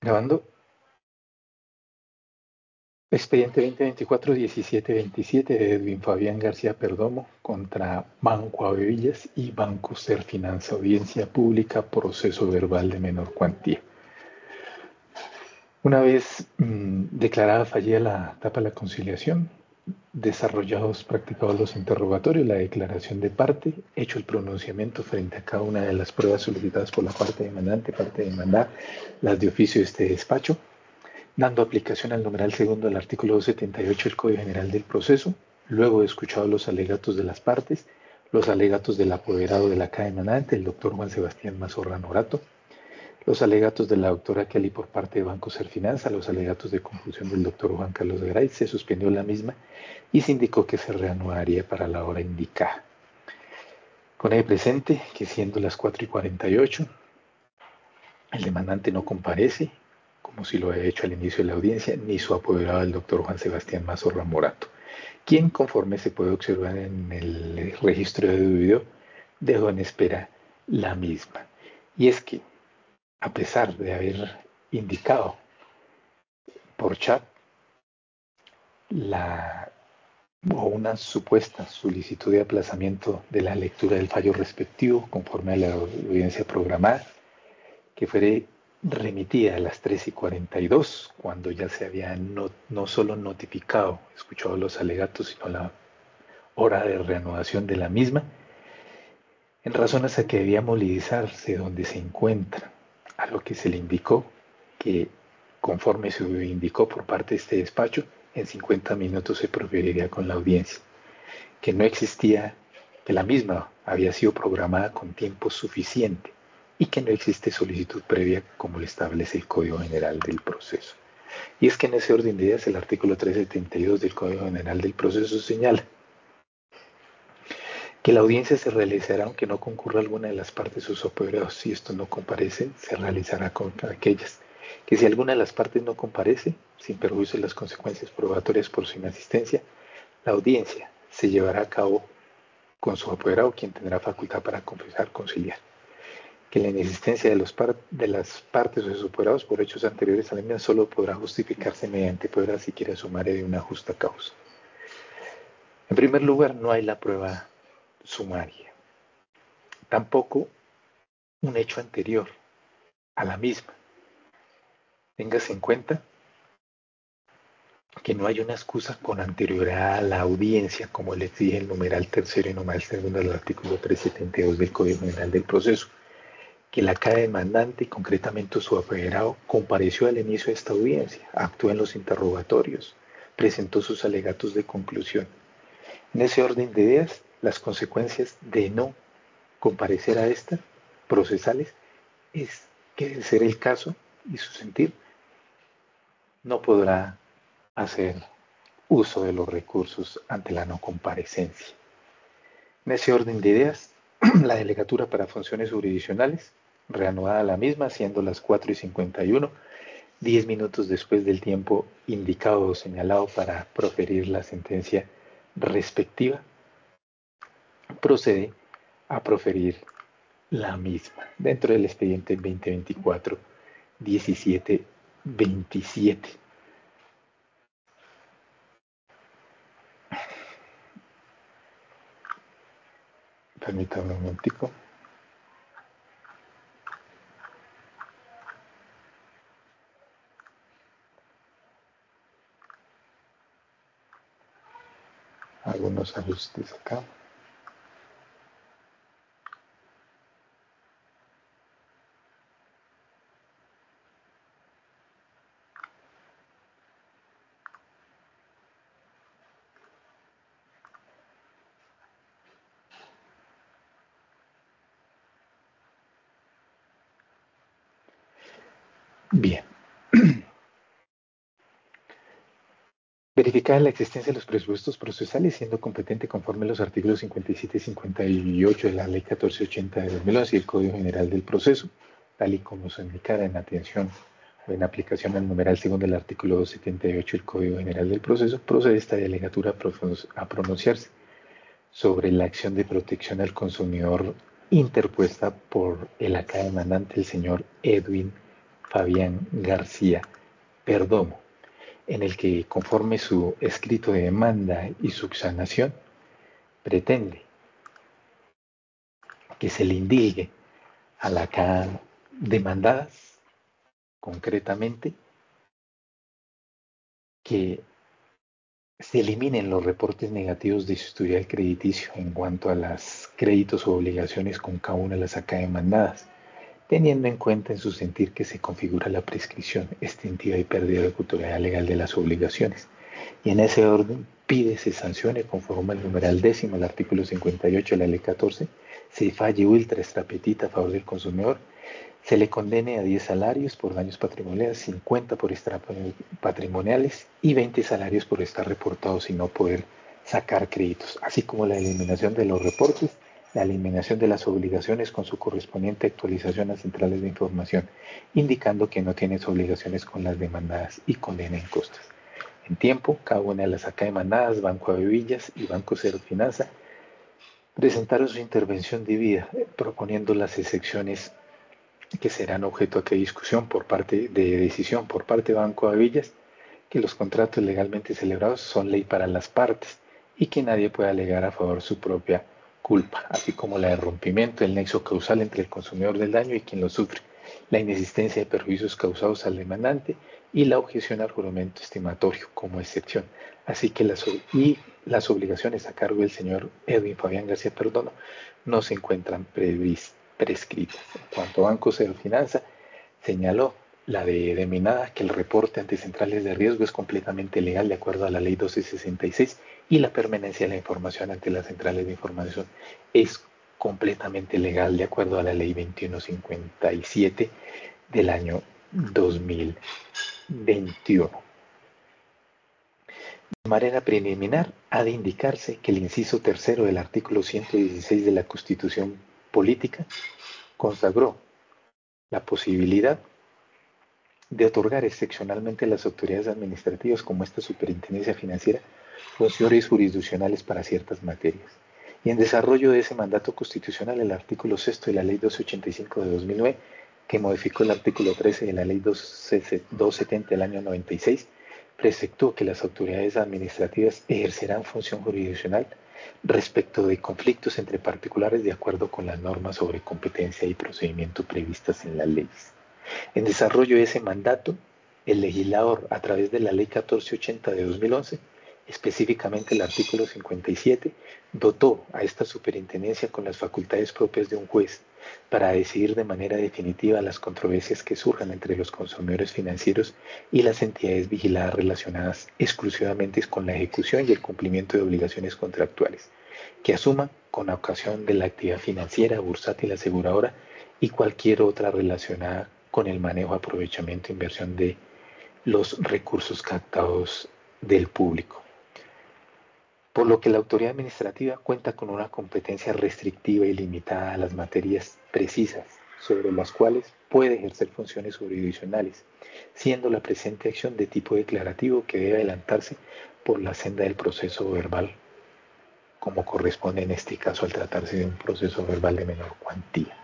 Grabando. Expediente 2024-1727 de Edwin Fabián García Perdomo contra Banco Avevillas y Banco Serfinanza. Audiencia pública, proceso verbal de menor cuantía. Una vez declarada fallida la etapa de la conciliación, practicados los interrogatorios, la declaración de parte, hecho el pronunciamiento frente a cada una de las pruebas solicitadas por la parte demandante, parte demandada, las de oficio de este despacho, dando aplicación al numeral segundo del artículo 278 del Código General del Proceso, luego de escuchado los alegatos de las partes, los alegatos del apoderado de la caja demandante, el doctor Juan Sebastián Mazorra Norato, los alegatos de la doctora Kelly por parte de Banco Serfinanza, los alegatos de conclusión del doctor Juan Carlos Garay, se suspendió la misma y se indicó que se reanudaría para la hora indicada. Con ello presente, que siendo las 4:48, el demandante no comparece, como si lo había hecho al inicio de la audiencia, ni su apoderado, el doctor Juan Sebastián Mazorra Morato, quien, conforme se puede observar en el registro de video, dejó en espera la misma. Y es que, a pesar de haber indicado por chat una supuesta solicitud de aplazamiento de la lectura del fallo respectivo, conforme a la audiencia programada, que fue remitida a las 3:42, cuando ya se había no solo notificado, escuchado los alegatos, sino la hora de reanudación de la misma, en razón hasta que debía movilizarse donde se encuentra, a lo que se le indicó que, conforme se indicó por parte de este despacho, en 50 minutos se procedería con la audiencia, que no existía, que la misma había sido programada con tiempo suficiente y que no existe solicitud previa como lo establece el Código General del Proceso. Y es que en ese orden de ideas el artículo 372 del Código General del Proceso señala que la audiencia se realizará aunque no concurra alguna de las partes o sus apoderados. Si esto no comparece, se realizará contra aquellas. Que si alguna de las partes no comparece, sin perjuicio de las consecuencias probatorias por su inasistencia, la audiencia se llevará a cabo con su apoderado, quien tendrá facultad para confesar, conciliar. Que la inexistencia de las partes o de sus apoderados por hechos anteriores a la misma solo podrá justificarse mediante prueba siquiera sumaria de una justa causa. En primer lugar, no hay la prueba sumaria. Tampoco un hecho anterior a la misma. Téngase en cuenta que no hay una excusa con anterioridad a la audiencia, como le exige el numeral tercero y numeral segundo del artículo 372 del Código General del Proceso, que la caja demandante, y concretamente su apoderado, compareció al inicio de esta audiencia, actuó en los interrogatorios, presentó sus alegatos de conclusión. En ese orden de ideas, las consecuencias de no comparecer a esta procesales es que, de ser el caso y su sentir, no podrá hacer uso de los recursos ante la no comparecencia. En ese orden de ideas, la delegatura para funciones jurisdiccionales, reanudada la misma, siendo las 4:51, 10 minutos después del tiempo indicado o señalado para proferir la sentencia respectiva, procede a proferir la misma dentro del expediente 2024-1727. Permítame un momentico. Algunos ajustes acá. Bien. Verificar la existencia de los presupuestos procesales, siendo competente conforme a los artículos 57 y 58 de la Ley 1480 de 2011 y el Código General del Proceso, tal y como se indicara en atención o en aplicación al numeral segundo del artículo 278 del Código General del Proceso, procede esta delegatura a pronunciarse sobre la acción de protección al consumidor interpuesta por el acá demandante, el señor Edwin Fabián García Perdomo, en el que, conforme su escrito de demanda y subsanación, pretende que se le indilgue a la acá demandadas, concretamente, que se eliminen los reportes negativos de su historial crediticio en cuanto a los créditos o obligaciones con cada una de las acá demandadas, teniendo en cuenta en su sentir que se configura la prescripción extintiva y pérdida de autoridad legal de las obligaciones. Y en ese orden pide se sancione conforme al numeral décimo del artículo 58 de la ley 14, se falle ultra extrapetita a favor del consumidor, se le condene a 10 salarios por daños patrimoniales, 50 por patrimoniales y 20 salarios por estar reportados y no poder sacar créditos, así como la eliminación de los reportes, la eliminación de las obligaciones con su correspondiente actualización a centrales de información, indicando que no tienes obligaciones con las demandadas y condena en costas. En tiempo, cada una de las acá demandadas, Banco Avevillas y Banco Cero Finanza, presentaron su intervención debida, proponiendo las excepciones que serán objeto de discusión por parte de decisión por parte de Banco Avevillas, que los contratos legalmente celebrados son ley para las partes y que nadie puede alegar a favor su propia culpa, así como la de rompimiento del nexo causal entre el consumidor del daño y quien lo sufre, la inexistencia de perjuicios causados al demandante y la objeción al juramento estimatorio como excepción, así que las obligaciones a cargo del señor Edwin Fabián García Perdomo no se encuentran prescritas. En cuanto a Banco Cero Finanza, señaló la de denominada que el reporte ante centrales de riesgo es completamente legal de acuerdo a la ley 1266 y la permanencia de la información ante las centrales de información es completamente legal de acuerdo a la ley 2157 del año 2021. De manera preliminar, ha de indicarse que el inciso tercero del artículo 116 de la Constitución Política consagró la posibilidad de otorgar excepcionalmente a las autoridades administrativas como esta superintendencia financiera funciones jurisdiccionales para ciertas materias. Y en desarrollo de ese mandato constitucional, el artículo sexto de la Ley 285 de 2009, que modificó el artículo 13 de la Ley 270 del año 96, preceptó que las autoridades administrativas ejercerán función jurisdiccional respecto de conflictos entre particulares de acuerdo con las normas sobre competencia y procedimiento previstas en las leyes. En desarrollo de ese mandato, el legislador, a través de la Ley 1480 de 2011, específicamente el artículo 57, dotó a esta superintendencia con las facultades propias de un juez para decidir de manera definitiva las controversias que surjan entre los consumidores financieros y las entidades vigiladas relacionadas exclusivamente con la ejecución y el cumplimiento de obligaciones contractuales que asuman con ocasión de la actividad financiera, bursátil, aseguradora y cualquier otra relacionada con el manejo, aprovechamiento e inversión de los recursos captados del público. Por lo que la autoridad administrativa cuenta con una competencia restrictiva y limitada a las materias precisas sobre las cuales puede ejercer funciones jurisdiccionales, siendo la presente acción de tipo declarativo que debe adelantarse por la senda del proceso verbal, como corresponde en este caso al tratarse de un proceso verbal de menor cuantía.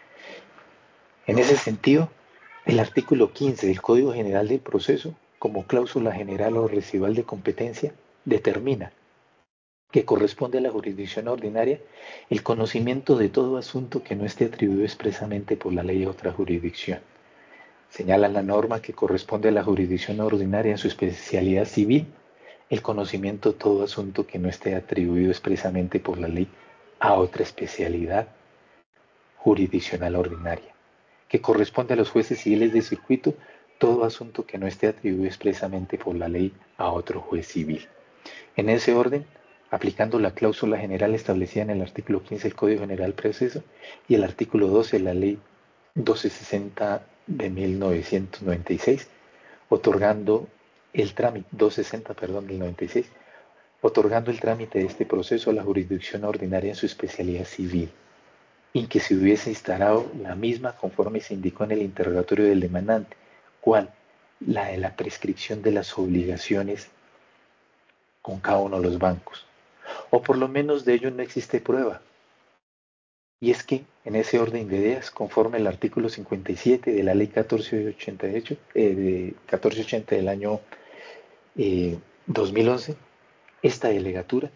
En ese sentido, el artículo 15 del Código General del Proceso, como cláusula general o residual de competencia, determina que corresponde a la jurisdicción ordinaria el conocimiento de todo asunto que no esté atribuido expresamente por la ley a otra jurisdicción. Señala la norma que corresponde a la jurisdicción ordinaria en su especialidad civil el conocimiento de todo asunto que no esté atribuido expresamente por la ley a otra especialidad jurisdiccional ordinaria, que corresponde a los jueces civiles de circuito todo asunto que no esté atribuido expresamente por la ley a otro juez civil. En ese orden, aplicando la cláusula general establecida en el artículo 15 del Código General Proceso y el artículo 12 de la Ley 1260 de 1996, otorgando el trámite 260, perdón, del 96, otorgando el trámite de este proceso a la jurisdicción ordinaria en su especialidad civil, y que se hubiese instalado la misma conforme se indicó en el interrogatorio del demandante, ¿cuál? La de la prescripción de las obligaciones con cada uno de los bancos. O por lo menos de ello no existe prueba, Y es que, en ese orden de ideas, conforme al artículo 57 de la Ley 1480 del año 2011, esta delegatura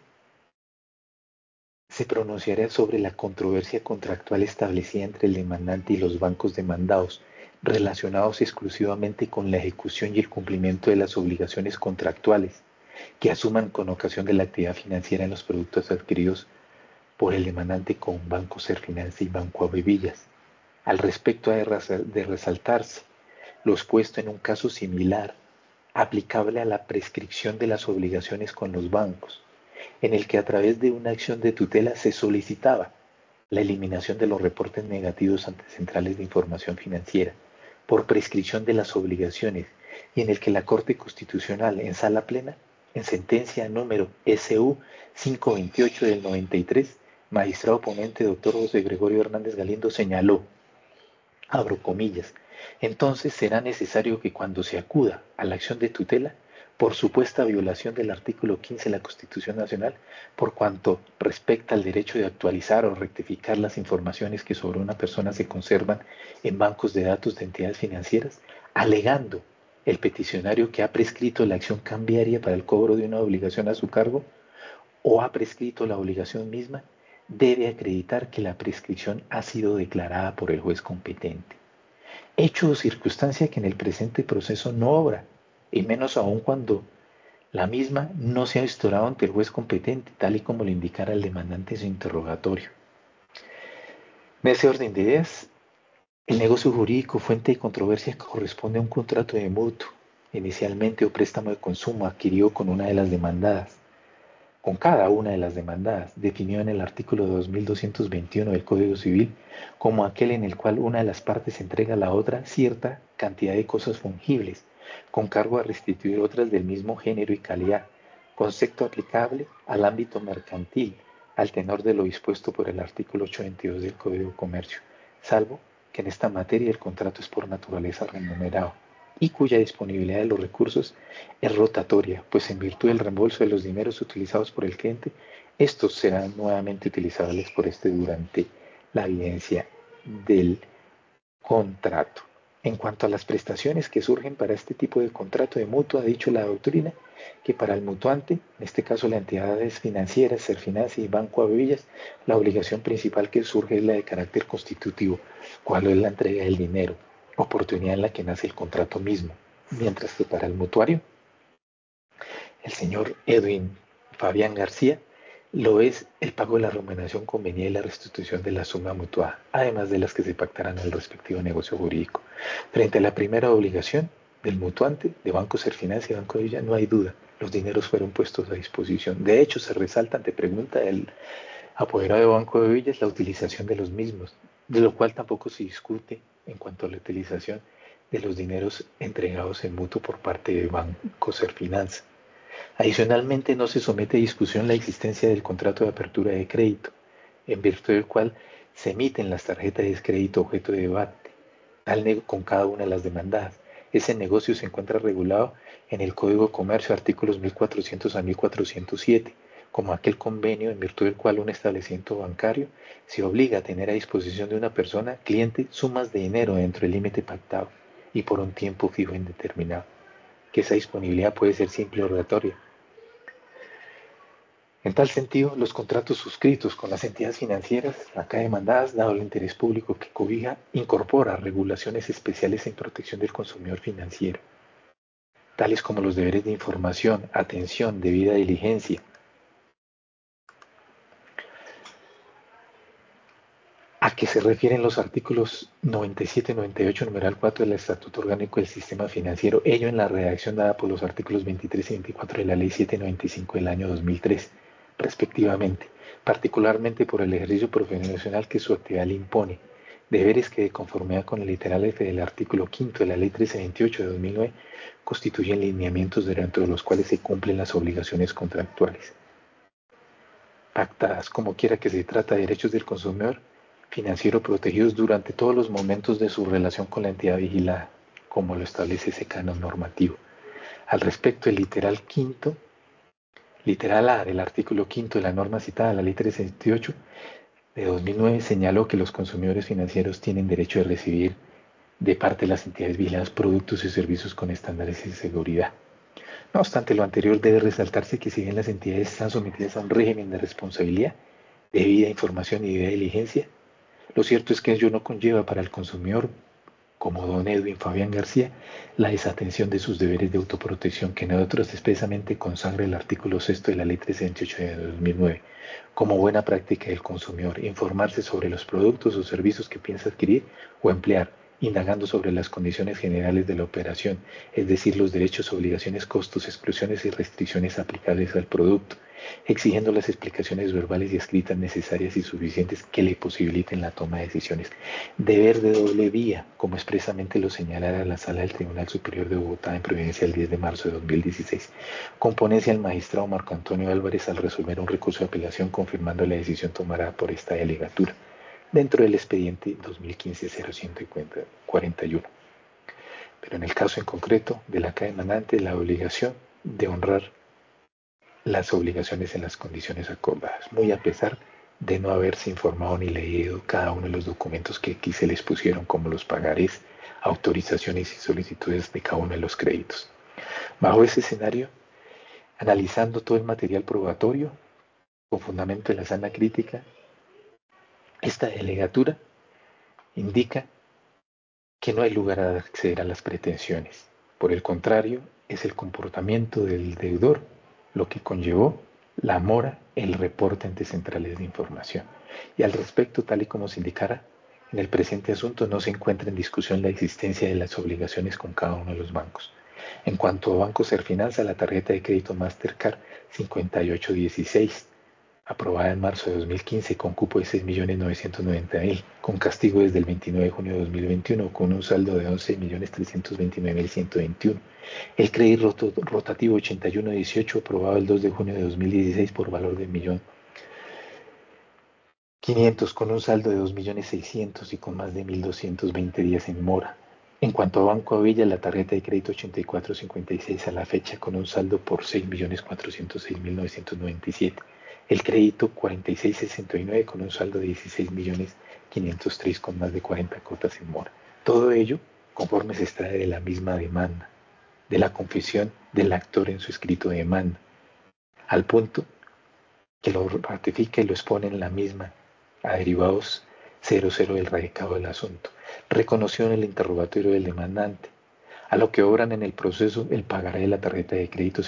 se pronunciará sobre la controversia contractual establecida entre el demandante y los bancos demandados, relacionados exclusivamente con la ejecución y el cumplimiento de las obligaciones contractuales que asuman con ocasión de la actividad financiera en los productos adquiridos por el demandante con Banco Serfinanza y Banco Avevillas. Al respecto ha de resaltarse lo expuesto en un caso similar, aplicable a la prescripción de las obligaciones con los bancos, en el que a través de una acción de tutela se solicitaba la eliminación de los reportes negativos ante centrales de información financiera por prescripción de las obligaciones y en el que la Corte Constitucional en sala plena, en sentencia número SU 528 del 93, magistrado ponente doctor José Gregorio Hernández Galindo señaló, abro comillas, entonces será necesario que cuando se acuda a la acción de tutela, por supuesta violación del artículo 15 de la Constitución Nacional, por cuanto respecta al derecho de actualizar o rectificar las informaciones que sobre una persona se conservan en bancos de datos de entidades financieras, alegando el peticionario que ha prescrito la acción cambiaria para el cobro de una obligación a su cargo o ha prescrito la obligación misma, debe acreditar que la prescripción ha sido declarada por el juez competente. Hecho o circunstancia que en el presente proceso no obra, y menos aún cuando la misma no se ha instaurado ante el juez competente, tal y como lo indicara el demandante en su interrogatorio. En ese orden de ideas, el negocio jurídico fuente de controversia corresponde a un contrato de mutuo, inicialmente o préstamo de consumo adquirido con una de las demandadas, con cada una de las demandadas, definido en el artículo 2221 del Código Civil como aquel en el cual una de las partes entrega a la otra cierta cantidad de cosas fungibles, con cargo a restituir otras del mismo género y calidad, concepto aplicable al ámbito mercantil, al tenor de lo dispuesto por el artículo 822 del Código de Comercio, salvo que en esta materia el contrato es por naturaleza remunerado y cuya disponibilidad de los recursos es rotatoria, pues en virtud del reembolso de los dineros utilizados por el cliente, estos serán nuevamente utilizables por este durante la vigencia del contrato. En cuanto a las prestaciones que surgen para este tipo de contrato de mutuo, ha dicho la doctrina que para el mutuante, en este caso las entidades financieras, Serfinanza y Banco Avevillas, la obligación principal que surge es la de carácter constitutivo, cual es la entrega del dinero, oportunidad en la que nace el contrato mismo, mientras que para el mutuario, el señor Edwin Fabián García, lo es el pago de la remuneración convenida y la restitución de la suma mutuada, además de las que se pactarán en el respectivo negocio jurídico. Frente a la primera obligación del mutuante, de Banco Serfinanza y Banco de Villa, no hay duda, los dineros fueron puestos a disposición. De hecho, se resalta ante pregunta del apoderado de Banco de Villas la utilización de los mismos, de lo cual tampoco se discute en cuanto a la utilización de los dineros entregados en mutuo por parte de Banco Serfinanza. Adicionalmente, no se somete a discusión la existencia del contrato de apertura de crédito, en virtud del cual se emiten las tarjetas de crédito objeto de debate, tal con cada una de las demandadas. Ese negocio se encuentra regulado en el Código de Comercio, artículos 1400 a 1407, como aquel convenio en virtud del cual un establecimiento bancario se obliga a tener a disposición de una persona, cliente, sumas de dinero dentro del límite pactado y por un tiempo fijo indeterminado, que esa disponibilidad puede ser simple o rotatoria. En tal sentido, los contratos suscritos con las entidades financieras, acá demandadas, dado el interés público que cobija, incorpora regulaciones especiales en protección del consumidor financiero, tales como los deberes de información, atención, debida diligencia, a que se refieren los artículos 97 y 98, numeral 4 del Estatuto Orgánico del Sistema Financiero, ello en la redacción dada por los artículos 23 y 24 de la Ley 795 del año 2003, respectivamente, particularmente por el ejercicio profesional que su actividad le impone, deberes que de conformidad con el literal F del artículo 5 de la Ley 1328 de 2009 constituyen lineamientos dentro de los cuales se cumplen las obligaciones contractuales pactadas, como quiera que se trata de derechos del consumidor financiero protegidos durante todos los momentos de su relación con la entidad vigilada, como lo establece ese canon normativo. Al respecto, el literal A del artículo 5 de la norma citada, la ley 368, de 2009 señaló que los consumidores financieros tienen derecho a recibir de parte de las entidades vigiladas productos y servicios con estándares de seguridad. No obstante lo anterior, debe resaltarse que si bien las entidades están sometidas a un régimen de responsabilidad, debida información y debida diligencia, lo cierto es que ello no conlleva para el consumidor, como don Edwin Fabián García, la desatención de sus deberes de autoprotección que nosotros expresamente consagra el artículo 6 de la Ley 328 de 2009, como buena práctica del consumidor, informarse sobre los productos o servicios que piensa adquirir o emplear, indagando sobre las condiciones generales de la operación, es decir, los derechos, obligaciones, costos, exclusiones y restricciones aplicables al producto, exigiendo las explicaciones verbales y escritas necesarias y suficientes que le posibiliten la toma de decisiones. Deber de doble vía, como expresamente lo señalara la Sala del Tribunal Superior de Bogotá en Providencia el 10 de marzo de 2016. Componencia al magistrado Marco Antonio Álvarez al resolver un recurso de apelación confirmando la decisión tomada por esta delegatura dentro del expediente 2015-0141. Pero en el caso en concreto de la CAE demandante, la obligación de honrar las obligaciones en las condiciones acordadas, muy a pesar de no haberse informado ni leído cada uno de los documentos que aquí se les pusieron, como los pagarés, autorizaciones y solicitudes de cada uno de los créditos. Bajo ese escenario, analizando todo el material probatorio, con fundamento en la sana crítica, esta delegatura indica que no hay lugar a acceder a las pretensiones. Por el contrario, es el comportamiento del deudor lo que conllevó la mora, el reporte ante centrales de información. Y al respecto, tal y como se indicara, en el presente asunto no se encuentra en discusión la existencia de las obligaciones con cada uno de los bancos. En cuanto a Banco Serfinanza, la tarjeta de crédito Mastercard 5816 aprobada en marzo de 2015 con cupo de 6.990.000, con castigo desde el 29 de junio de 2021, con un saldo de 11.329.121. El crédito rotativo 8118, aprobado el 2 de junio de 2016 por valor de 1.500.000, con un saldo de 2.600.000 y con más de 1.220 días en mora. En cuanto a Banco Avilla, la tarjeta de crédito 8456 a la fecha con un saldo por 6.406.997. El crédito 4669 con un saldo de 16.503 con más de 40 cuotas en mora. Todo ello conforme se extrae de la misma demanda, de la confesión del actor en su escrito de demanda, al punto que lo ratifica y lo expone en la misma a derivados 00 del radicado del asunto. Reconoció en el interrogatorio del demandante, a lo que obran en el proceso el pagaré de la tarjeta de crédito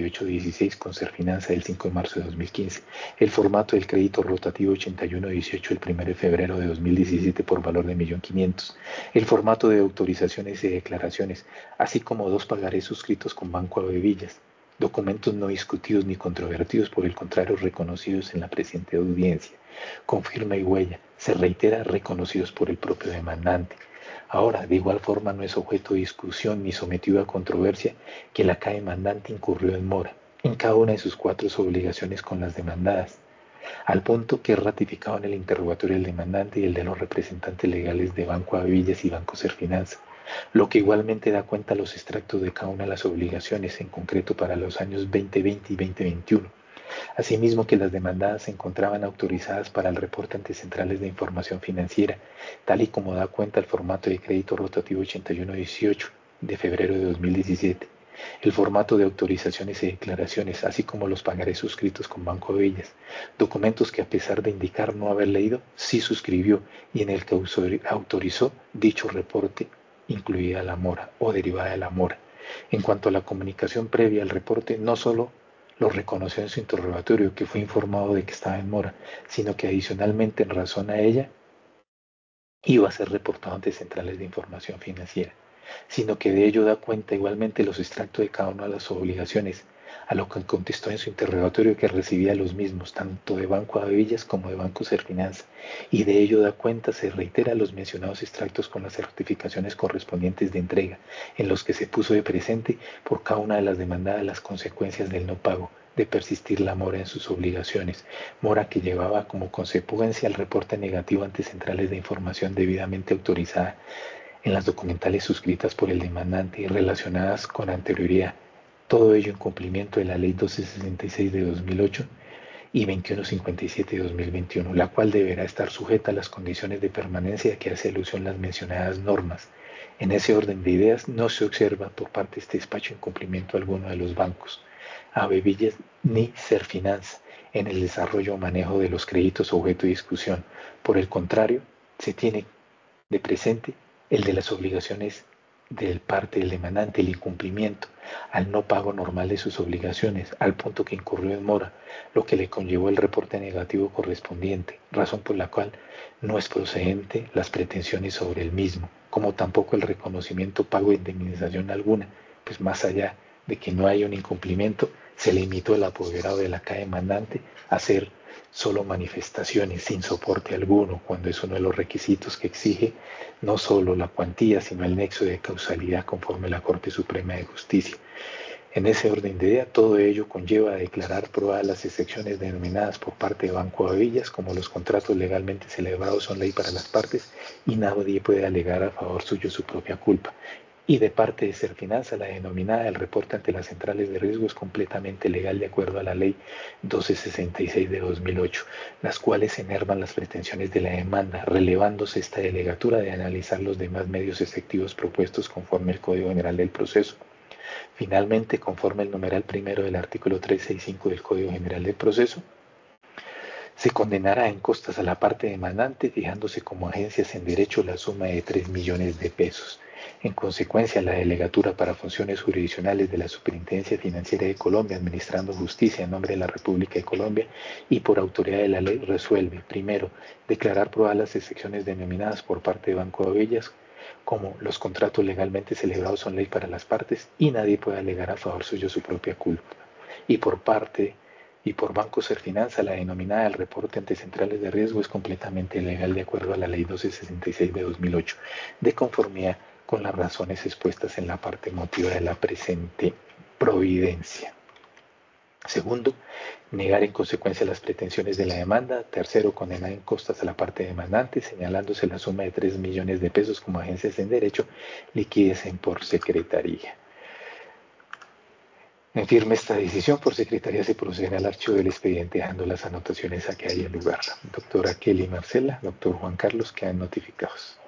5816 con Serfinanza del 5 de marzo de 2015, el formato del crédito rotativo 8118 el 1 de febrero de 2017 por valor de 1.500.000, el formato de autorizaciones y declaraciones, así como dos pagarés suscritos con Banco Avevillas, documentos no discutidos ni controvertidos, por el contrario reconocidos en la presente audiencia, con firma y huella, se reitera reconocidos por el propio demandante. Ahora, de igual forma, no es objeto de discusión ni sometido a controversia que la CAE demandante incurrió en mora en cada una de sus 4 obligaciones con las demandadas, al punto que es ratificado en el interrogatorio del demandante y el de los representantes legales de Banco Avillas y Banco Serfinanza, lo que igualmente da cuenta a los extractos de cada una de las obligaciones, en concreto para los años 2020 y 2021. Asimismo, que las demandadas se encontraban autorizadas para el reporte ante centrales de información financiera, tal y como da cuenta el formato de crédito rotativo 8118 de febrero de 2017, el formato de autorizaciones y declaraciones, así como los pagarés suscritos con Banco de Villas, documentos que a pesar de indicar no haber leído, sí suscribió y en el que autorizó dicho reporte, incluida la mora o derivada de la mora. En cuanto a la comunicación previa al reporte, no solo lo reconoció en su interrogatorio que fue informado de que estaba en mora, sino que adicionalmente en razón a ella iba a ser reportado ante centrales de información financiera, sino que de ello da cuenta igualmente los extractos de cada una de las obligaciones, a lo que contestó en su interrogatorio que recibía los mismos, tanto de Banco Avillas como de Banco Serfinanza, y de ello da cuenta, se reitera los mencionados extractos con las certificaciones correspondientes de entrega, en los que se puso de presente por cada una de las demandadas las consecuencias del no pago, de persistir la mora en sus obligaciones, mora que llevaba como consecuencia el reporte negativo ante centrales de información debidamente autorizada en las documentales suscritas por el demandante y relacionadas con anterioridad, todo ello en cumplimiento de la Ley 1266 de 2008 y 2157 de 2021, la cual deberá estar sujeta a las condiciones de permanencia a que hace alusión las mencionadas normas. En ese orden de ideas, no se observa por parte de este despacho incumplimiento alguno de los bancos, Avevillas ni Serfinanza en el desarrollo o manejo de los créditos objeto de discusión. Por el contrario, se tiene de presente el de las obligaciones del parte del demandante, el incumplimiento al no pago normal de sus obligaciones, al punto que incurrió en mora, lo que le conllevó el reporte negativo correspondiente, razón por la cual no es procedente las pretensiones sobre el mismo, como tampoco el reconocimiento pago de indemnización alguna, pues más allá de que no haya un incumplimiento, se limitó el apoderado de la caja demandante a hacer solo manifestaciones sin soporte alguno, cuando es uno de los requisitos que exige no solo la cuantía, sino el nexo de causalidad conforme la Corte Suprema de Justicia. En ese orden de idea, todo ello conlleva a declarar probadas las excepciones denominadas por parte de Banco Avillas, como los contratos legalmente celebrados son ley para las partes y nadie puede alegar a favor suyo su propia culpa. Y de parte de Serfinanza, la denominada el reporte ante las centrales de riesgo es completamente legal de acuerdo a la ley 1266 de 2008, las cuales enervan las pretensiones de la demanda, relevándose esta delegatura de analizar los demás medios efectivos propuestos conforme el Código General del Proceso. Finalmente, conforme el numeral primero del artículo 365 del Código General del Proceso, se condenará en costas a la parte demandante, fijándose como agencias en derecho la suma de 3 millones de pesos. En consecuencia, la Delegatura para Funciones Jurisdiccionales de la Superintendencia Financiera de Colombia, administrando justicia en nombre de la República de Colombia y por autoridad de la ley, resuelve, primero, declarar probadas las excepciones denominadas por parte de Banco de Avillas, como los contratos legalmente celebrados son ley para las partes y nadie puede alegar a favor suyo su propia culpa. Y por Banco Serfinanza, la denominada el reporte ante centrales de riesgo es completamente legal de acuerdo a la Ley 1266 de 2008, de conformidad con las razones expuestas en la parte motiva de la presente providencia. Segundo, negar en consecuencia las pretensiones de la demanda. Tercero, condenar en costas a la parte demandante, señalándose la suma de 3 millones de pesos como agencias en derecho, liquidecen por secretaría. En firme esta decisión, por secretaría se procederá al archivo del expediente dejando las anotaciones a que haya lugar. Doctora Kelly Marcela, doctor Juan Carlos, quedan notificados.